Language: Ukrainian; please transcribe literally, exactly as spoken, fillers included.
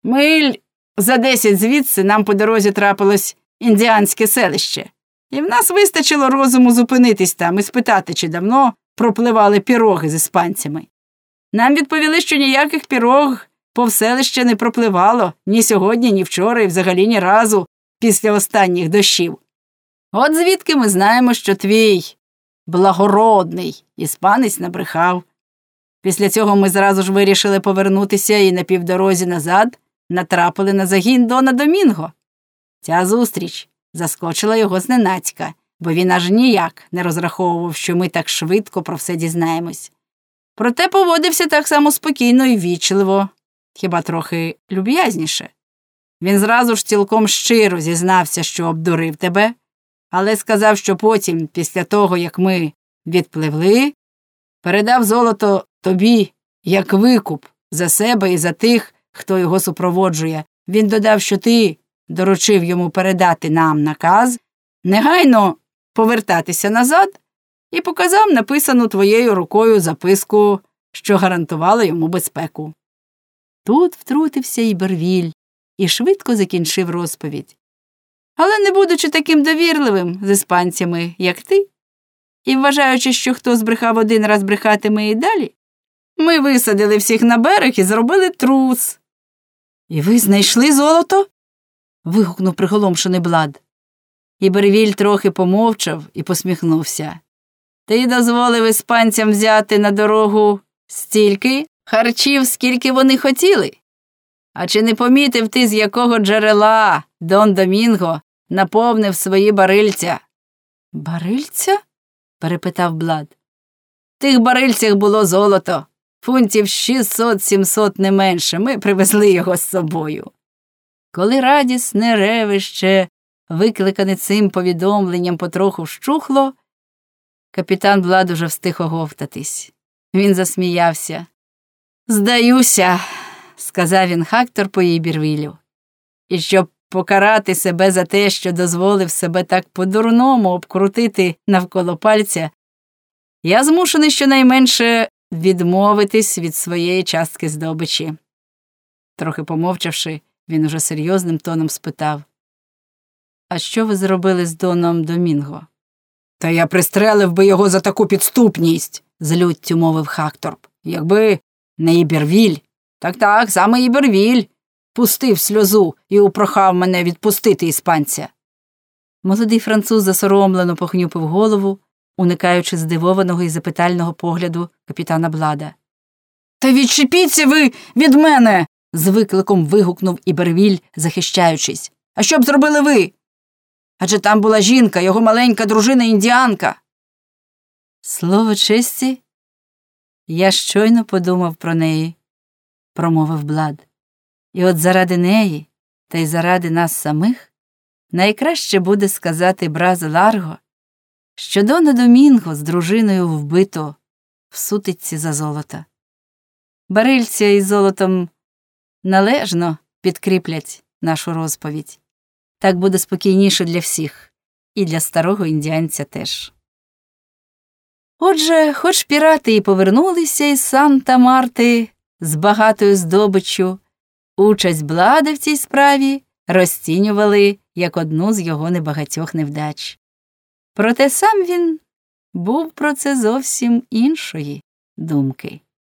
Миль за десять звідси нам по дорозі трапилось індіанське селище. І в нас вистачило розуму зупинитись там і спитати, чи давно пропливали піроги з іспанцями. Нам відповіли, що ніяких пірог повз селище не пропливало ні сьогодні, ні вчора і взагалі ні разу після останніх дощів. От звідки ми знаємо, що твій благородний іспанець набрехав. Після цього ми зразу ж вирішили повернутися і на півдорозі назад натрапили на загін Дона Домінго. Ця зустріч заскочила його зненацька, бо він аж ніяк не розраховував, що ми так швидко про все дізнаємось. Проте поводився так само спокійно і ввічливо, хіба трохи люб'язніше. Він зразу ж цілком щиро зізнався, що обдурив тебе, але сказав, що потім, після того, як ми відпливли, передав золото тобі як викуп за себе і за тих, хто його супроводжує. Він додав, що ти доручив йому передати нам наказ негайно повертатися назад і показав написану твоєю рукою записку, що гарантувала йому безпеку. Тут втрутився Ібервіль і швидко закінчив розповідь. Але не будучи таким довірливим з іспанцями, як ти, і вважаючи, що хто збрехав один раз, брехатиме і далі, ми висадили всіх на берег і зробили трус. — І ви знайшли золото? — вигукнув приголомшений Блад. Ібервіль трохи помовчав і посміхнувся. — Ти дозволив іспанцям взяти на дорогу стільки харчів, скільки вони хотіли? А чи не помітив ти, з якого джерела Дон Домінго наповнив свої барильця? — Барильця? — перепитав Блад. — В тих барильцях було золото. Фунтів шістсот-сімсот не менше. Ми привезли його з собою. Коли радісне ревище, викликане цим повідомленням, потроху вщухло, капітан Блад уже встиг оговтатись. Він засміявся. — Здаюся, — сказав він Хактор Ібервілю. І щоб покарати себе за те, що дозволив себе так по-дурному обкрутити навколо пальця, я змушений щонайменше відмовитись від своєї частки здобичі. Трохи помовчавши, він уже серйозним тоном спитав. — А що ви зробили з Доном Домінго? — Та я пристрелив би його за таку підступність, — з люттю мовив Хакторп. — Якби не Ібервіль. Так-так, саме Ібервіль пустив сльозу і упрохав мене відпустити іспанця. Молодий француз засоромлено похнюпив голову, уникаючи здивованого і запитального погляду капітана Блада. — Та відчепіться ви від мене! — з викликом вигукнув Ібервіль, захищаючись. — А що б зробили ви? Адже там була жінка, його маленька дружина-індіанка. — Слово честі? Я щойно подумав про неї, — промовив Блад. І от заради неї, та й заради нас самих, найкраще буде сказати бразу Ларго, що Дона Домінго з дружиною вбито в сутичці за золото. Барильця із золотом належно підкріплять нашу розповідь. Так буде спокійніше для всіх, і для старого індіанця теж. Отже, хоч пірати і повернулися із Санта-Марти з багатою здобиччю, участь Блада в цій справі розцінювали як одну з його небагатьох невдач. Проте сам він був про це зовсім іншої думки.